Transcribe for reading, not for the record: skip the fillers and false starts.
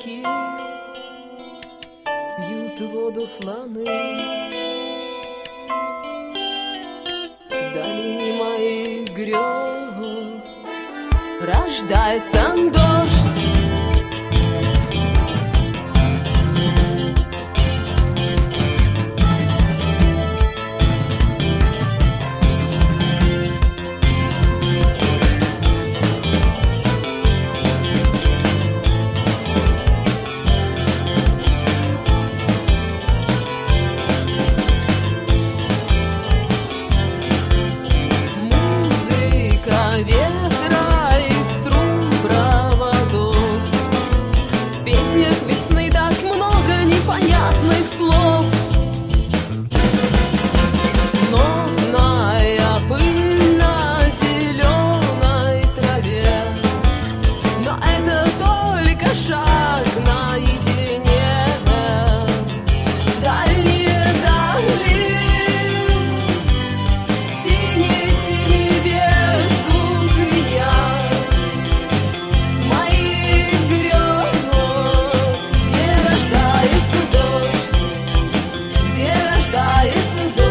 реки пьют воду слоны. В долине моих грез рождается дождь. Ветра и струн проводов, в песнях весны так много непонятных слов. Нотная пыль на зеленой траве, но это только шаг наедине. Дальние дали, синие-синие вверх где рождается дождь.